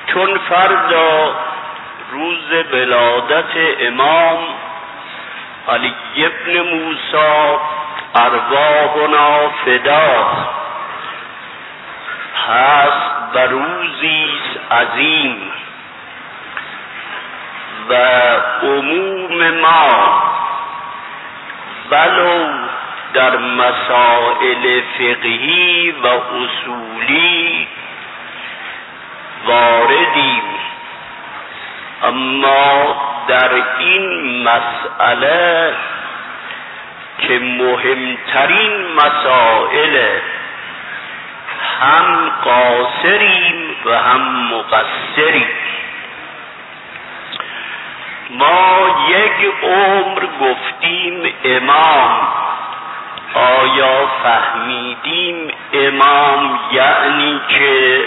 چون فردا روز ولادت امام علی ابن موسی ارواحنا فدا هست و روزیست عظیم و عموم ما ولو در مسائل فقهی و اصولی واردیم، اما در این مسئله که مهمترین مسائل هم قاصریم و هم مقصریم. ما یک عمر گفتیم امام، آیا فهمیدیم امام یعنی که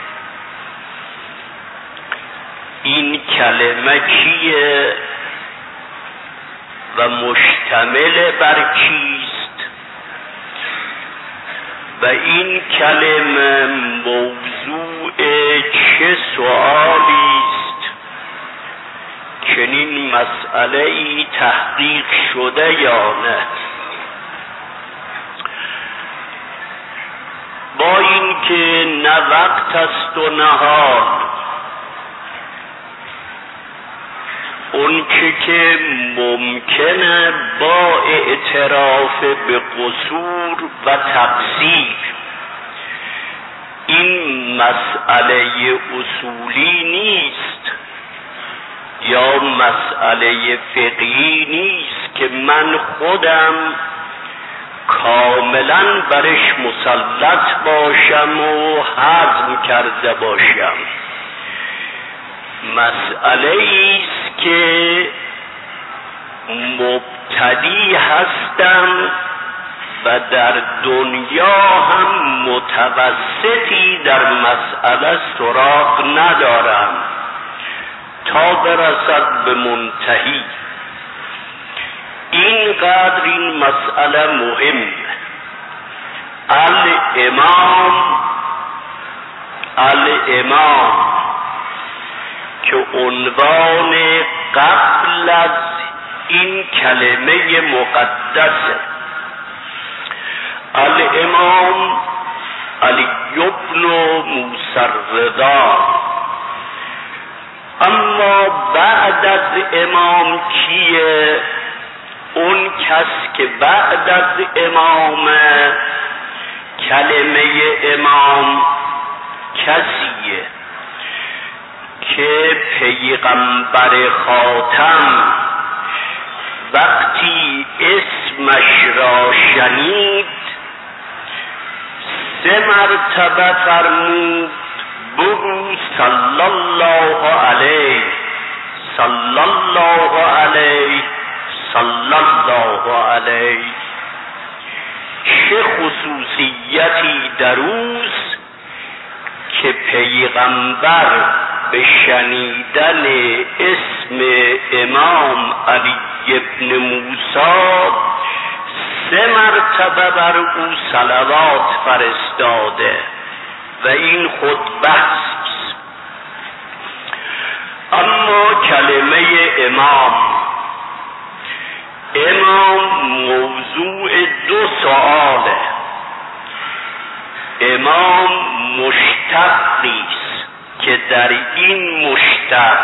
این کلمه کیه و مشتمل بر چیست و این کلمه موضوع چه سؤالی است؟ چنین مسئله ای تحقیق شده یا نه؟ با اینکه نه وقت است و نه حال، اون که ممکنه با اعتراف به قصور و تقصیر این مسئله اصولی نیست یا مسئله فقهی نیست که من خودم کاملا برش مسلط باشم و هضم کرده باشم. مسئله ایست که مبتدی هستم و در دنیا هم متوسطی در مسئله سراغ ندارم تا برسد به منتهی. اینقدر این مسئله مهم. الامام که عنوان قبل از این کلمه مقدسه. الامام علی بن موسی الرضا. اما بعد از امام کیه؟ اون کس که بعد از امام کلمه امام کسیه که پیغمبر خاتم وقتی اسمش را شنید 3 مرتبه فرمود بگو صلی الله علیه صلی الله علیه صلی الله علیه. چه خصوصیتی در اوست که پیغمبر به شنیدن اسم امام علی ابن موسی 3 مرتبه بر او صلوات فرستاده و این خود بحث. اما کلمه امام موضوع 2 سؤاله. امام مشتقی است که در این مشتق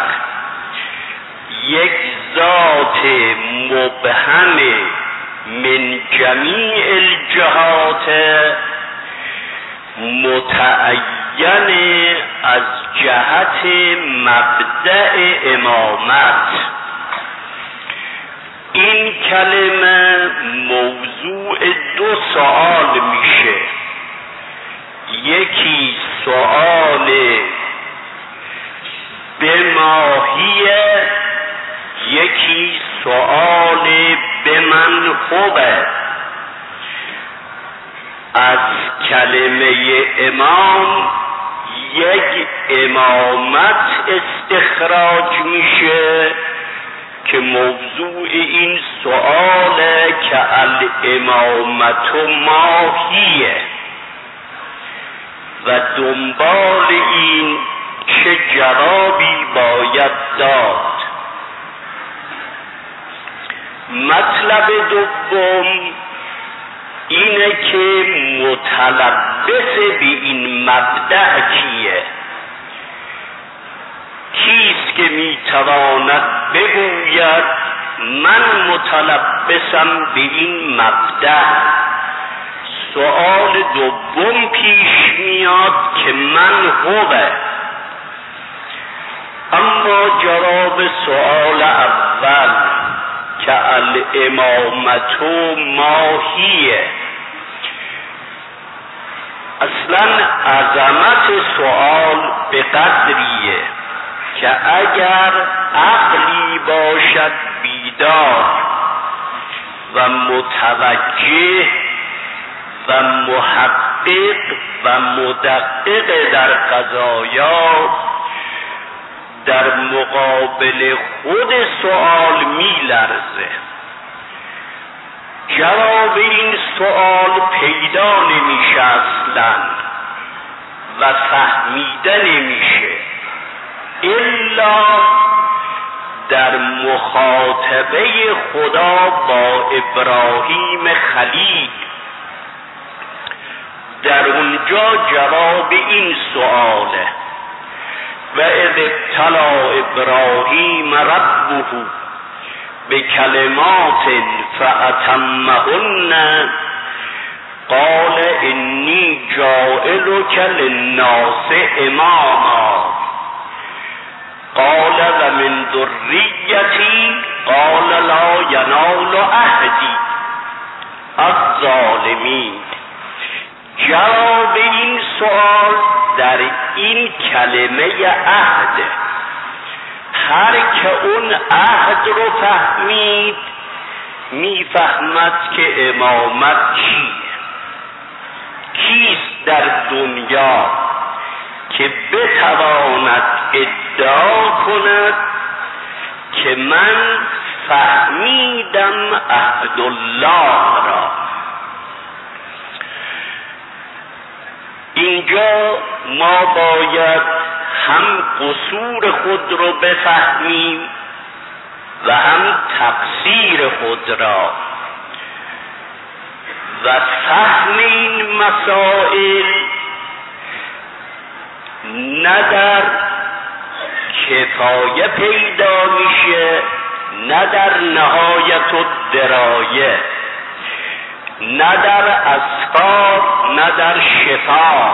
یک ذات مبهم من جمیع الجهات متعین از جهت مبدأ امامت. این کلمه موضوع 2 سؤال میشه. یکی سؤال به ماهیه، یکی سؤال به من خوبه. از کلمه امام یک امامت استخراج میشه که موضوع این سؤاله که الامامت ماهیه و دنبال این چه جوابی باید داد. مطلب دوم اینه که متلبس به این مبدأ کیه؟ کیست که میتواند بگوید من متلبسم به این مبدأ؟ سؤال دوم پیش میاد که من هوه. اما جواب سؤال اول که الامامت ماهیه، اصلا عظمت سؤال به قدریه که اگر عقلی باشد بیدار و متوجه و محقق و مدقق در قضایا، در مقابل خود سؤال میلرزه. جواب این سؤال پیدا نمیشه اصلا و فهمیده نمیشه الا در مخاطبه خدا با ابراهیم خلیل. در اونجا جواب این سؤاله: و اذ ابتلی ابراهیم ربه بکلمات فاتمهن قال انی جاعلک للناس اماما قال و من ذریتی قال لا ینال عهدی الظالمین. جواب این سؤال در این کلمه عهد. هر که اون عهد رو فهمید میفهمد که امامت چیه، کیست در دنیا که بتواند ادعا کند که من فهمیدم عهد الله را. اینجا ما باید هم قصور خود رو بفهمیم و هم تقصیر خود را، و فهم این مسائل نه در کفایه پیدا میشه نه در نهایت الدرایه، نه در اسفار نه در شفا.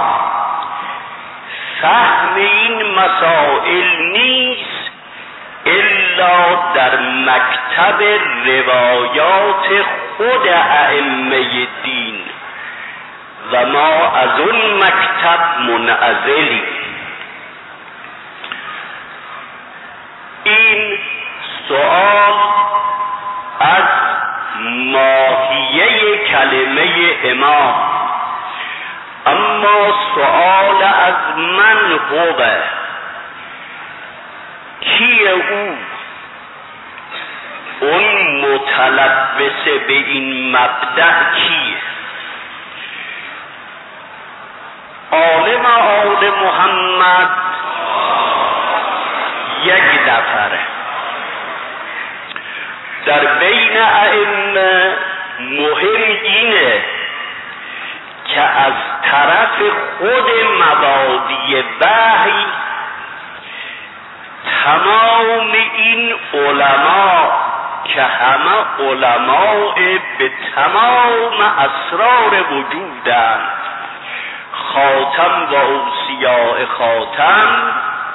فهم این مسائل نیست الا در مکتب روایات خود ائمه دین و ما از اون مکتب منعزلیم. این سؤال از ماهیه کلمه امام، اما سؤال از من هوه، کیه او؟ اون متلبس به این مبدأ کیه؟ عالم آل محمد یک نفره. در بین ائمه مهم اینه که از طرف خود مبادی وحی تمام این علما که همه علماء به تمام اسرار وجودند، خاتم و اوصیاء خاتم،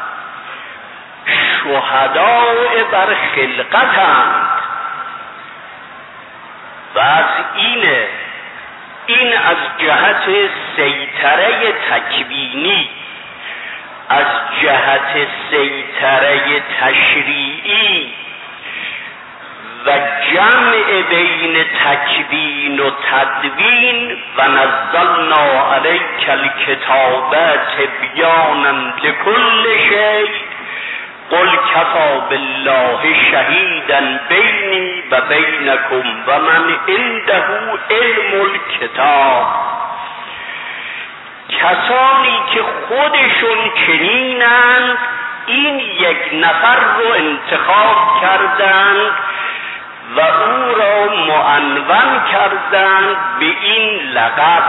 شهداء بر خلقتند. و از این از جهت سیطره تکوینی، از جهت سیطره تشریعی و جمع بین تکوین و تدوین و نزلنا علیک الکتاب تبیانا لکل شیء قل کفی بالله شهیدا بینی و بینکم و من عنده علم الکتاب. کسانی که خودشون چنینند این یک نفر رو انتخاب کردند و او را معنون کردند به این لقب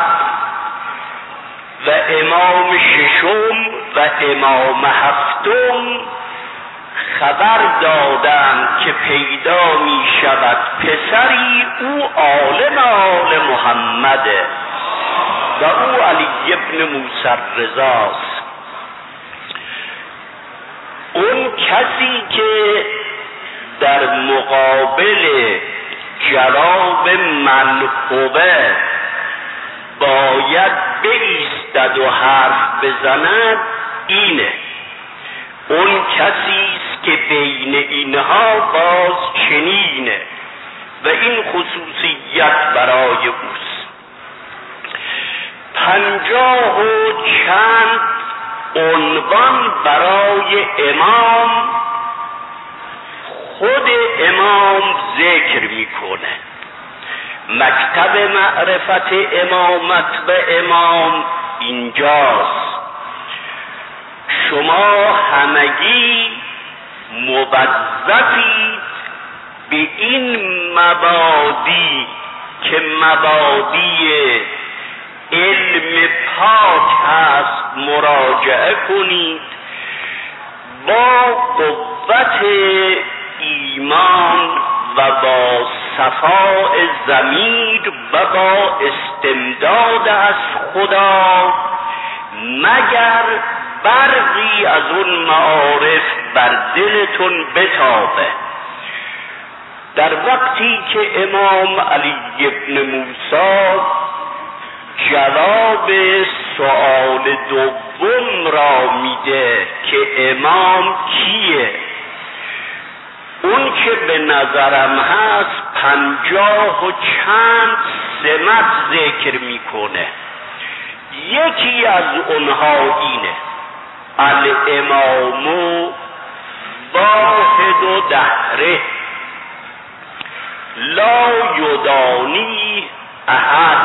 و امام ششم و امام هفتم خبر دادند که پیدا می شود پسری او عالم آل محمده و او علی ابن موسی رضاست. اون کسی که در مقابل جناب منقوبه باید بایستد و حرف بزند اینه. اون کسی است که بین اینها باز چنینه و این خصوصیت برای اوست. 50 و چند عنوان برای امام خود امام ذکر میکنه. مکتب معرفت امامت و امام اینجاست. شما همگی موظفید به این مبادی که مبادی علم پاک هست مراجعه کنید، با قوت ایمان و با صفاء ضمیر و با استمداد از خدا، مگر برقی از اون معارف بر دلتون بتابه. در وقتی که امام علی ابن موسی جواب سؤال دوم را میده که امام کیه، اون که به نظرم هست 50 و چند سمت ذکر میکنه. یکی از اونها اینه: الامام واحد و دهره لا یدانی احد.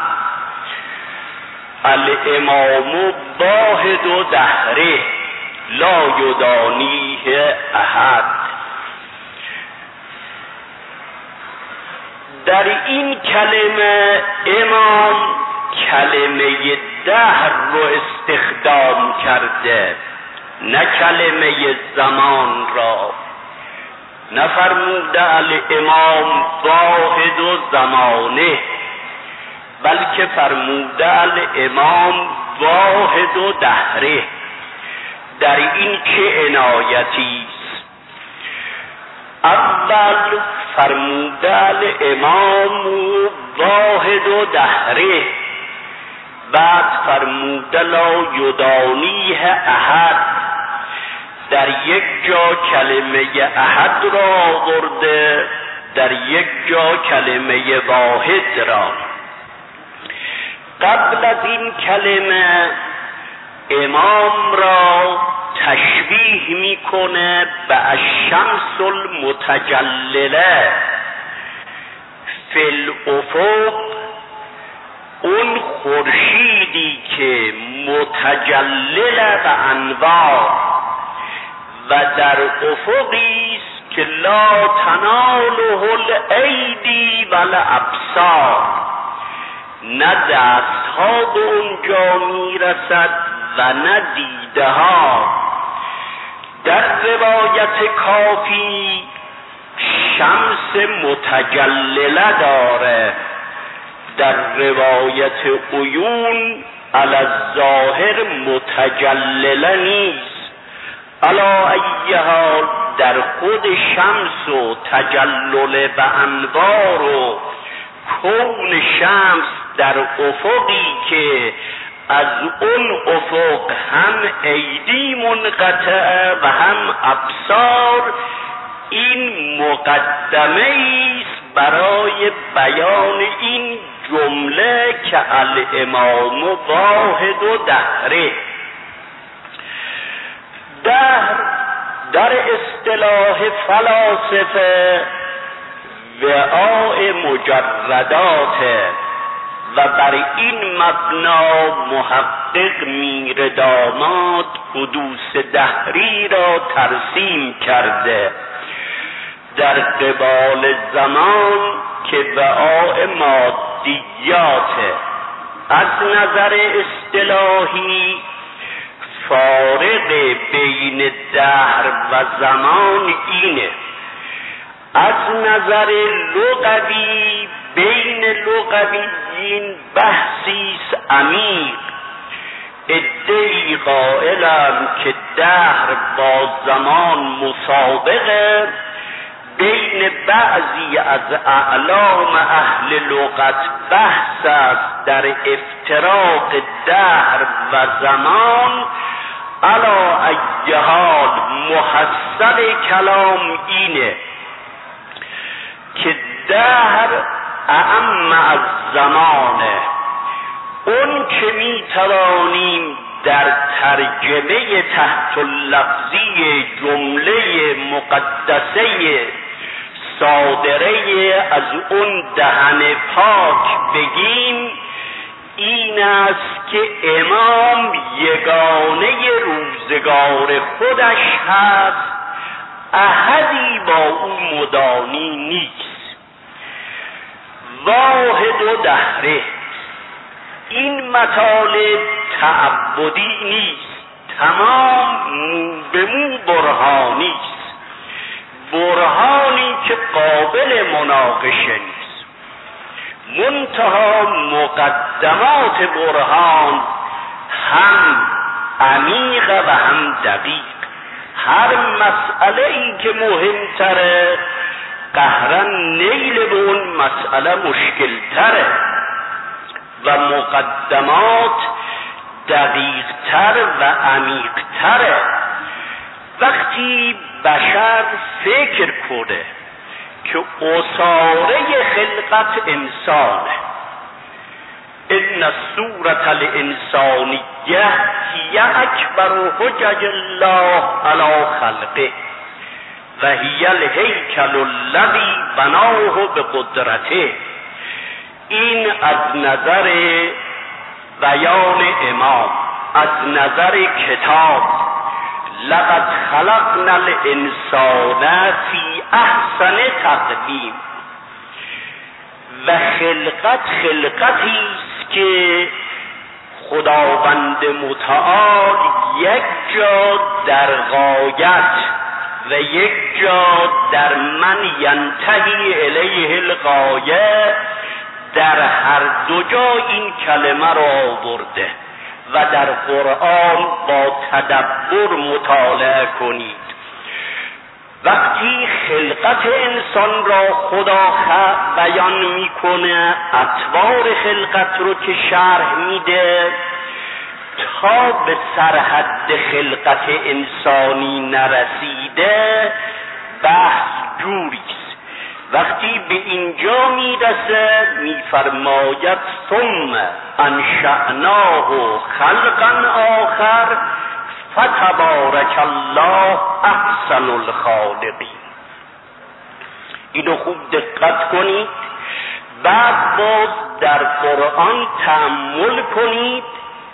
الامام واحد و دهره لا یدانیه احد. در این کلمه امام کلمه دهر رو استخدام کرده، نه کلمه زمان را. نفرموده الامام واحد و زمانه، بلکه فرموده الامام واحد و دهره. در این چه عنایتی است؟ اول فرموده الامام واحد و دهره، بعد فرموده لا یدانیه احد. در یک جا کلمه احد را آورده، در یک جا کلمه واحد را. قبل از این کلمه امام را تشبیه میکنه به الشمس المتجلله فی الافق، اون خورشیدی که متجلل به انوار و در افقی است که لا تناله الایدی ولا ابصار، نه دستها به اونجا میرسد و نه دیده ها. در روایت کافی شمس متجلله داره، در روایت عیون علی الظاهر متجلله نیست. علا ای حال در خود شمس و تجلل به انوار و کون شمس در افقی که از اون افق هم ایدی منقطعه و هم ابصار، این مقدمه است برای بیان این جمله که الامام واحد و دهره. دهر در اصطلاح فلاسفه وعاء مجرداته و بر این مبنا محقق میرداماد حدوث دهری را ترسیم کرده در قبال زمان که وعاء مادیاته. از نظر اصطلاحی فارق بین دهر و زمان اینه. از نظر لغوی بین لغویین بحثیست عمیق. ادعی قائلم که دهر با زمان مسابقه. بین بعضی از اعلام اهل لغت بحث است در افتراق دهر و زمان. علی ای حال محصل کلام اینه که دهر اعم از زمانه. اون که می توانیم در ترجمه تحت اللفظی جمله مقدسه صادره از اون دهن پاک بگیم این است که امام یگانه روزگار خودش هست، احدی با او مدانی نیست. واحد و دهره. این مطالب تعبدی نیست، تمام مو به مو برهانی است، برهانی که قابل مناقشه نیست. منتها مقدمات برهان هم عمیق و هم دقیق. هر مسئله ای که مهمتره قهرن نیل به اون مسئله مشکل تره و مقدمات دقیق تر و عمیق تره. وقتی بشر فکر کنه که اصاره خلقت انسانه، ان صورت الانسانیه هی اکبر حجج الله علی خلقه و هی الهیکل الذی بناه بقدرته. این از نظر بیان امام، از نظر کتاب لقد خلقنا الانسان فی احسن تقویم. و خلقت خلقتی است که خداوند متعال یک جا در غایت و یک جا در من ینتهی الیه الغایه، در هر دو جا این کلمه را آورده و در قرآن با تدبر مطالعه کنید. وقتی خلقت انسان را خدا بیان میکنه، اطوار خلقت رو که شرح میده، تا به سرحد خلقت انسانی نرسیده بحث جوریست. وقتی به اینجا میرسه میفرماید ثم انشأناه خلقا آخر فتبارک الله احسن الخالقین. اینو خوب دقت کنید. بعد باز در قرآن تأمل کنید،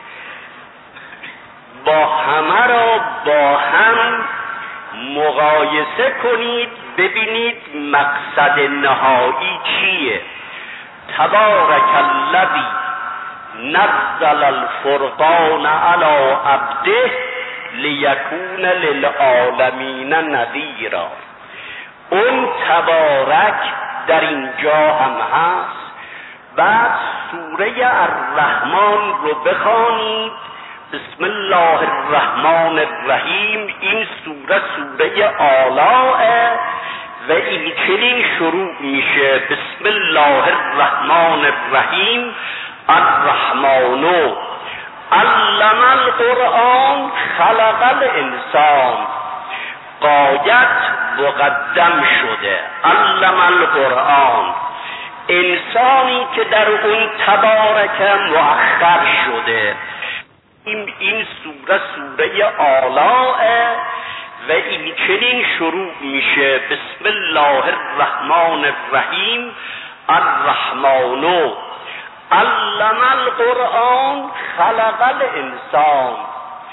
با همه را با هم مقایسه کنید، ببینید مقصد نهایی چیه. تبارک الذی نزل الفرقان علی عبده لیکون للعالمین نذیرا. اون تبارک در اینجا هم هست. بعد سوره الرحمن رو بخوانید، بسم الله الرحمن الرحیم. این سوره آلاء و این چنین شروع میشه بسم الله الرحمن الرحیم. الرحمن علم القرآن خلق الانسان. غایت مقدم شده، علم القرآن. انسانی که در اون تبارک مؤخر شده. این سوره آلاء و این چنین شروع میشه بسم الله الرحمن الرحیم. الرحمن علم القرآن خلق الانسان.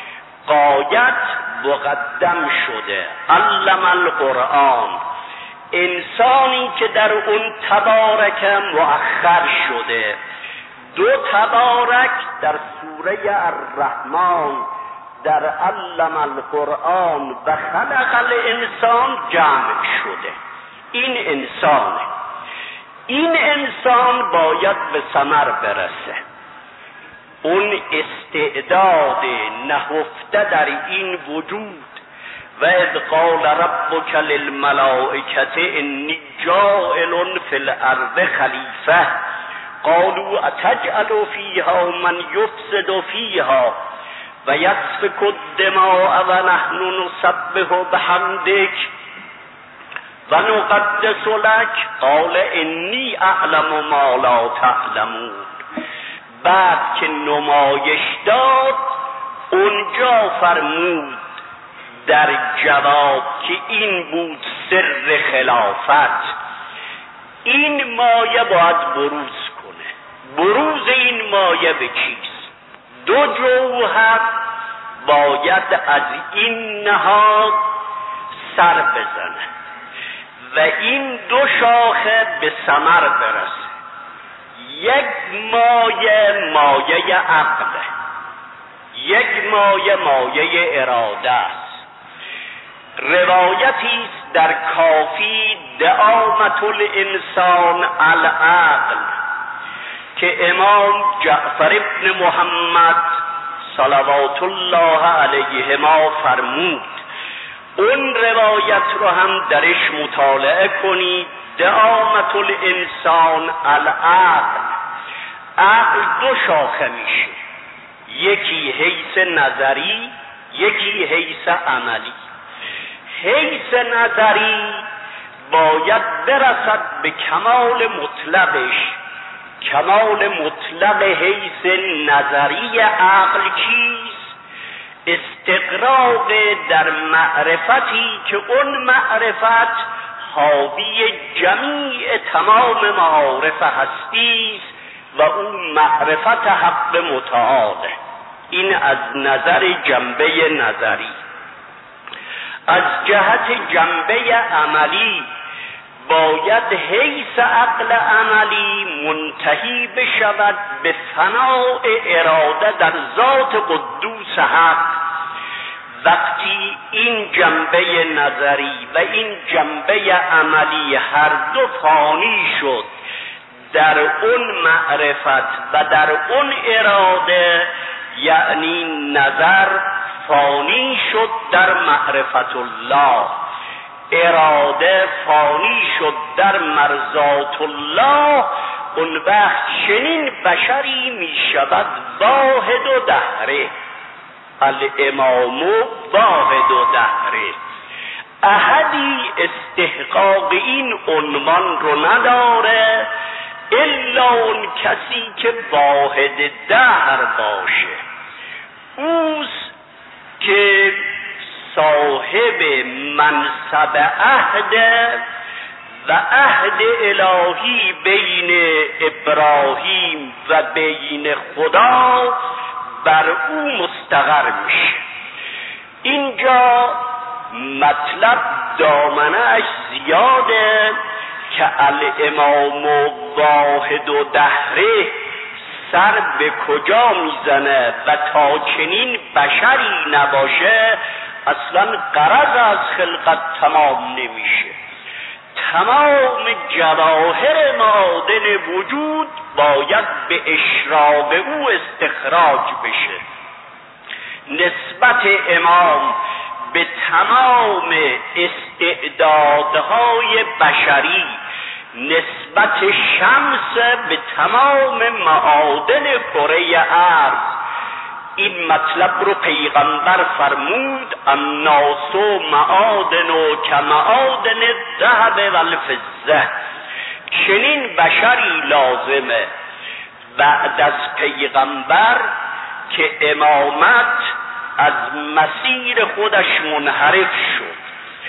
غایت مقدم شده. علم القرآن، انسانی که در اون تبارک مؤخر شده. دو تبارک در سوره الرحمن در علم القرآن و خلق الانسان جمع شده. این انسانه. این انسان باید به ثمر برسه. اون استعداد نهفته در این وجود و اذ قال ربک للملائکة انی جاعل فی الارض خلیفه قالوا اتجعل فیها من یفسد فیها و یسفک الدماء و نحن نسبح بحمدک و نقدس لک قال انی اعلم ما لا تعلمون. بعد که نمایش داد اونجا فرمود در جواب که این بود سر خلافت. این مایه باید بروز کنه. بروز این مایه به چیست؟ دو جوهر باید از این نهاد سر بزنه و این دو شاخه به ثمر برسه. یک مایه عقله، یک مایه اراده است. روایتی است در کافی دعامت الانسان العقل که امام جعفر ابن محمد صلوات الله علیهما فرمود. اون روایت رو هم درش مطالعه کنید. دعامت الانسان العقل. عقل دو شاخه میشه، یکی حیث نظری، یکی حیث عملی. حیث نظری باید برسد به کمال مطلقش. کمال مطلق حیث نظری عقل چیست؟ استقراق در معرفتی که اون معرفت حاوی جمیع تمام معارف هستی است و اون معرفت حق متعاله. این از نظر جنبه نظری. از جهت جنبه عملی باید حیث عقل عملی منتهی بشود به فناء اراده در ذات قدوس حق. وقتی این جنبه نظری و این جنبه عملی هر دو فانی شد در اون معرفت و در اون اراده، یعنی نظر فانی شد در معرفت الله، اراده فانی شد در مرضات الله، اون وقت چنین بشری می شود واحد و دهره. الامام واحد و دهره. احدی استحقاق این عنوان رو نداره الا اون کسی که واحد دهر باشه. اوست که صاحب منصب عهد و عهد الهی بین ابراهیم و بین خدا بر او مستقر میشه. اینجا مطلب دامنه‌اش زیاده که الامام واحد و دهره سر به کجا میزنه و تا چنین بشری نباشه اصلا غرض از خلقت تمام نمیشه. تمام جواهر معادن وجود باید به اشراق او استخراج بشه. نسبت امام به تمام استعدادهای بشری، نسبت شمس به تمام معادن کره ارض، این مطلب رو پیغمبر فرمود الناس معادن کمعادن الذهب والفضه. چنین بشری لازمه بعد از پیغمبر که امامت از مسیر خودش منحرف شد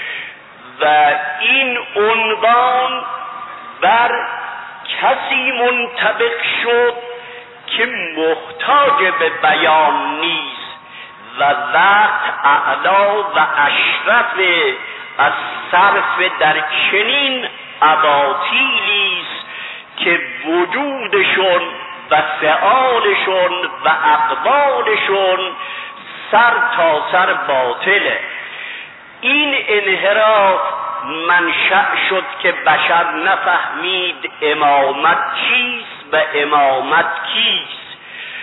و این عنوان بر کسی منطبق شد که محتاج به بیان نیست و وقت اعلا و اشرف از صرف در چنین اباطیلی است که وجودشون و فعالشون و اقوالشون سر تا سر باطله. این انحراف منشأ شد که بشر نفهمید امامت چیست و امامت کیست.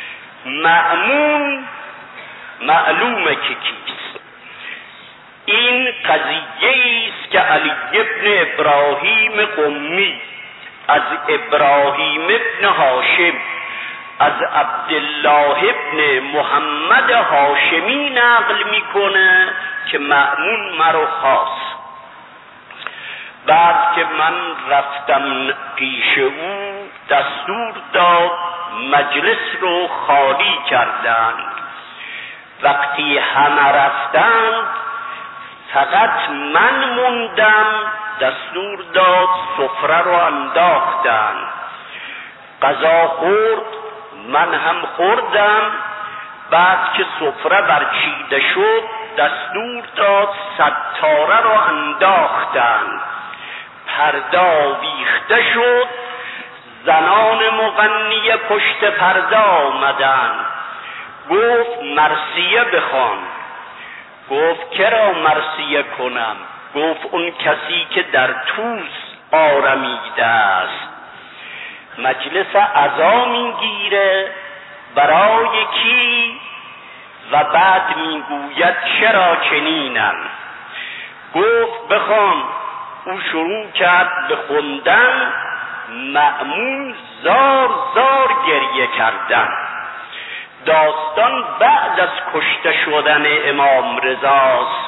مأمون معلومه که کیست. این قضیه است که علی ابن ابراهیم قمی از ابراهیم ابن هاشم از عبدالله ابن محمد هاشمی نقل میکنه که مأمون مرا خواست. بعد که من رفتم پیش او دستور داد مجلس رو خالی کردند. وقتی همه رفتند فقط من موندم. دستور داد سفره رو انداختن. غذا خورد، من هم خوردم. بعد که سفره برچیده شد دستور داد ستاره رو انداختن. پرده ویخته شد. زنان مغنی پشت پرده آمدن. گفت مرثیه بخوان. گفت کرا مرثیه کنم؟ گفت اون کسی که در طوس آرمیده است. مجلس عزا میگیره برای کی و بعد میگوید چرا چنینم؟ گفت بخوان. او شروع کرد به خوندن. مأمون زار زار گریه کردن. داستان بعد از کشته شدن امام رضاست.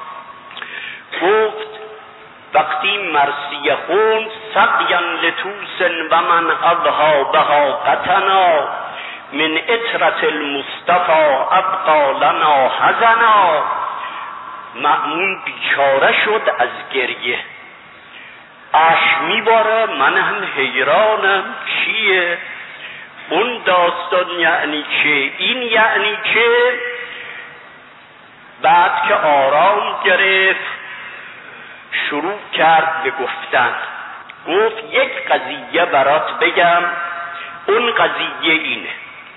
گفت وقتی مرثیه خوند سقیا لطوس و من اضحا بها قطنا من اطرت المصطفى ابقا لنا حزنا. مأمون بیچاره شد از گریه. اشک میباره. من هم حیرانم چیه اون داستان، یعنی چه؟ این یعنی چه؟ بعد که آرام گرفت شروع کرد به گفتن. گفت یک قضیه برات بگم. اون قضیه اینه.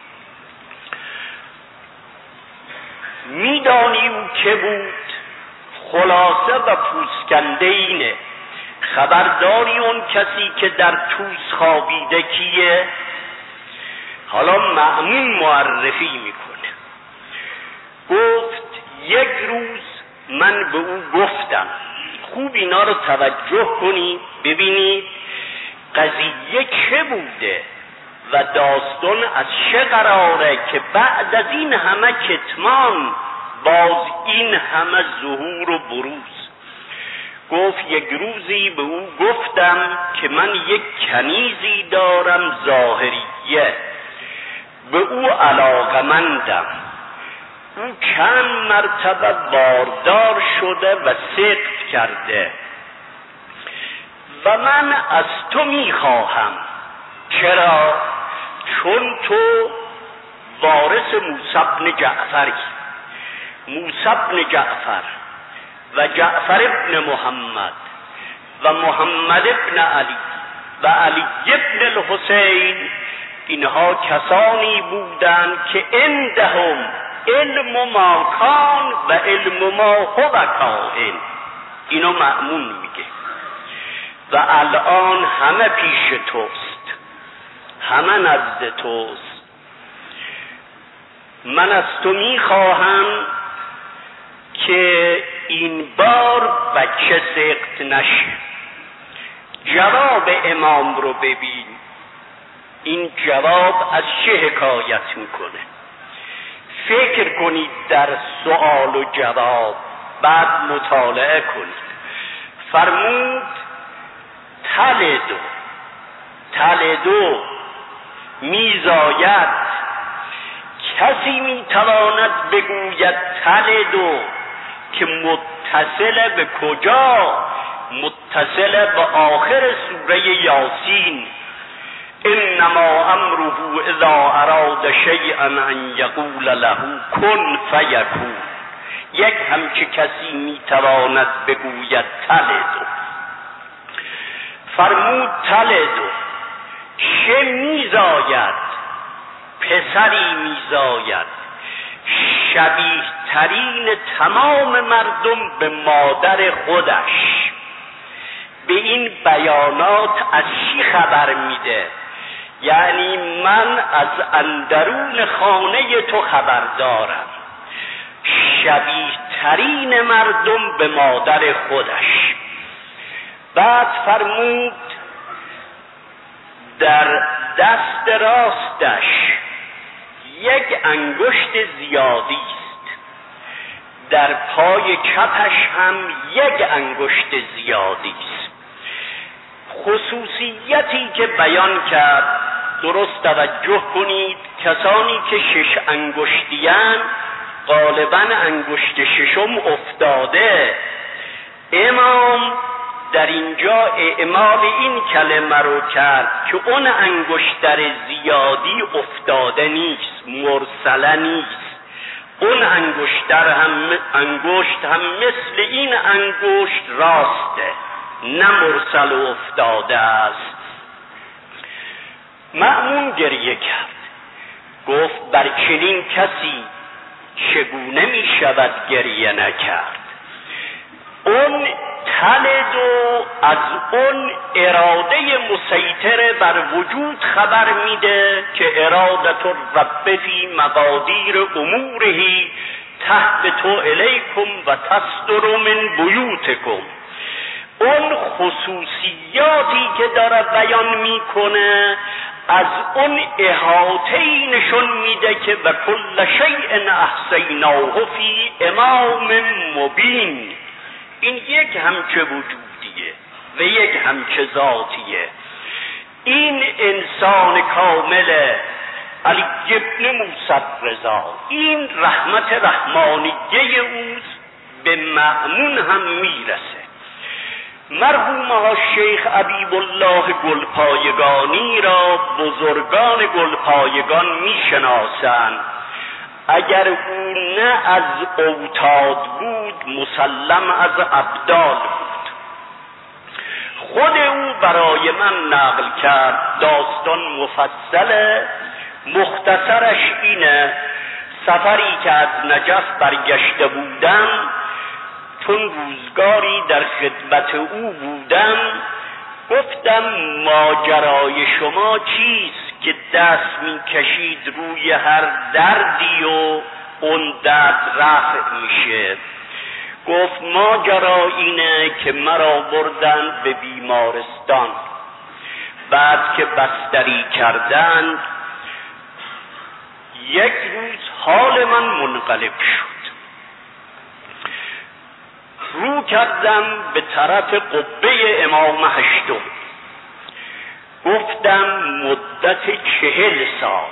میدانی او که بود؟ خلاصه و پوسکنده اینه. خبرداری اون کسی که در طوس خوابیده کیه؟ حالا مأمون معرفی میکنه. گفت یک روز من به او گفتم. خوب اینا رو توجه کنید ببینید قضیه چه بوده و داستان از چه قراره که بعد از این همه کتمان باز این همه ظهور و بروز. گفت یک روزی به او گفتم که من یک کنیزی دارم ظاهریه، به او علاقمندم. او چند مرتبه باردار شده و سقط کرده و من از تو میخواهم. چرا؟ چون تو وارث موسی بن جعفری. موسی بن جعفر و جعفر ابن محمد و محمد ابن علی و علی ابن الحسین، اینها کسانی بودند که عندهم علم ما کان و علم ما هو کائن. اینو مأمون میگه. و الان همه پیش توست، همه نزد توست. من از تو میخواهم که این بار بچه سقط نشه. جواب امام رو ببین. این جواب از چه حکایت میکنه؟ فکر کنید در سوال و جواب، بعد مطالعه کنید. فرمود تلدو میزاید. کسی میتواند بگوید تلدو که متصل به کجا؟ متصل به آخر سوره یاسین. انما امره اذا اراد شیئا ان یقول له کن فیکون. یک همچه کسی میتواند بگوید تلدو. فرمود تلدو، چه میزاید؟ پسری میزاید شبیه ترین تمام مردم به مادر خودش. به این بیانات از چی خبر میده؟ یعنی من از اندرون خانه تو خبر دارم. شبیه ترین مردم به مادر خودش. بعد فرمود در دست راستش یک انگشت زیادی است، در پای چپش هم یک انگشت زیادی است. خصوصیتی که بیان کرد، درست توجه کنید، کسانی که 6 انگشتیان غالبا انگشت ششم افتاده. امام در اینجا اعمال این کلمه رو کرد که اون انگشتر زیادی افتاده نیست، مرسله نیست. اون انگشت هم مثل این انگشت راسته، نه مرسل و افتاده است. مأمون گریه کرد، گفت بر چنین کسی چگونه می شود گریه نکرد؟ اون تلد و از اون اراده مسیطر بر وجود خبر میده که ارادت الرب فی مقادیر امورهی تحت تو الیکم و تصدر من بیوتکم. اون خصوصیاتی که داره بیان میکنه از اون احاطه‌ای نشون میده که و کل شیء احصیناه فی امام مبین. این یک همچه وجودیه و یک همچه ذاتیه. این انسان کامل علی ابن موسی رضا، این رحمت رحمانیه اوست، به مأمون هم میرسه. مرحوم ها شیخ حبیب الله گلپایگانی را بزرگان گلپایگان میشناسند. اگر او نه از اوتاد بود، مسلم از ابدال بود. خود او برای من نقل کرد، داستان مفصله، مختصرش اینه. سفری که از نجف برگشته بودم، چون روزگاری در خدمت او بودم، گفتم ماجرای شما چیست که دست میکشید روی هر دردی و اون درد رفع میشه؟ گفت ماجرا اینه که مرا بردن به بیمارستان، بعد که بستری کردند یک روز حال من منقلب شد. رو کردم به طرف قبه امام هشتم، گفتم مدت 40 سال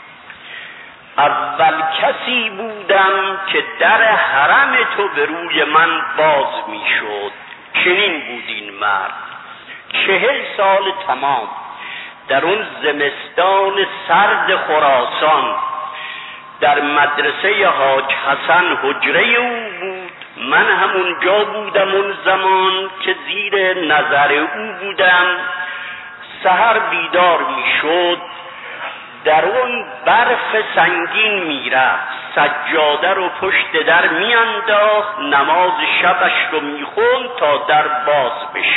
اول کسی بودم که در حرم تو به روی من باز می شد. چنین بود این مرد. 40 سال تمام در اون زمستان سرد خراسان در مدرسه حاج حسن حجره او بود. من همونجا بودم اون زمان که زیر نظر او بودم. سحر بیدار می شد، در اون برف سنگین می رفت، سجاده رو پشت در می انداخت، نماز شبش رو می خوند تا در باز بشه.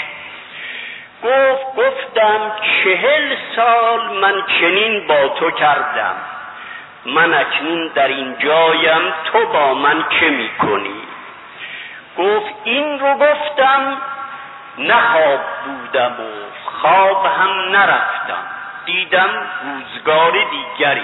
گفتم 40 سال من چنین با تو کردم، من اکنون در این جایم، تو با من چه می کنی؟ گفت این رو گفتم، نه خواب بودم و خواب هم نرفتم، دیدم روزگار دیگری،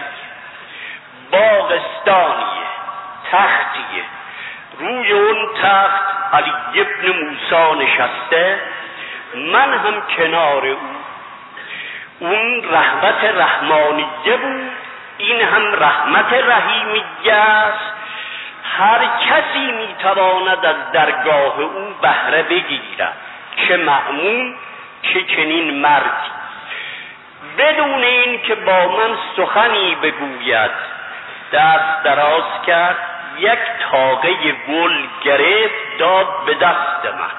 باغستانیه، تختیه، روی اون تخت علی ابن موسی نشسته، من هم کنار او. اون رحمت رحمانیه بود، این هم رحمت رحیمیه است. هر کسی میتواند از درگاه او بهره بگیرد، چه مأمون چه چنین مردی. بدون این که با من سخنی بگوید دست دراز کرد، یک تاقه گل گرفت داد به دست من.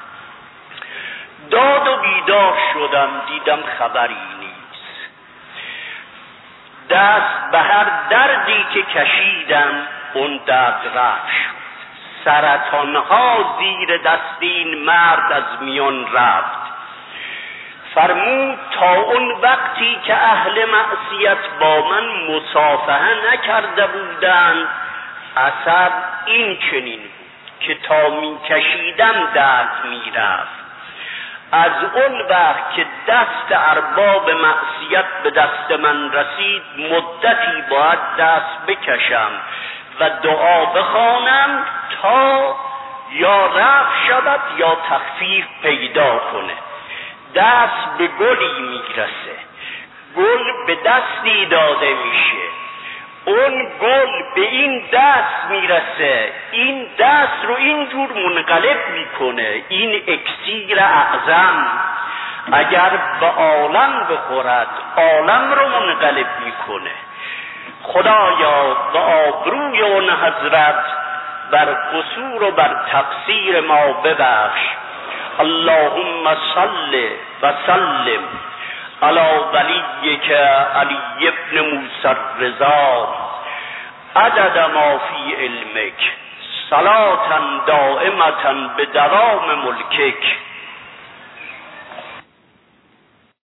داد و بیدار شدم، دیدم خبری نیست. دست به هر دردی که کشیدم اون درد رفت. سرطانها زیر دست این مرد از میان رفت. فرمود تا اون وقتی که اهل معصیت با من مصافحه نکرده بودند، اثر این چنین بود که تا می کشیدم درد می رفت. از اون وقت که دست ارباب معصیت به دست من رسید، مدتی باید دست بکشم و دعا بخوانم تا یا رفع شود یا تخفیف پیدا کنه. دست به گلی میرسه، گل به دستی داده میشه، اون گل به این دست میرسه، این دست رو اینجور منقلب میکنه. این اکسیر اعظم اگر به عالم بخورد عالم رو منقلب میکنه. خدایا به آبروی اون حضرت بر قصور و بر تقصیر ما ببخش. اللهم صل و سلم علی ولیک علی ابن موسی الرضا عدد ما فی علمک صلاة دائمة بدوام ملکک.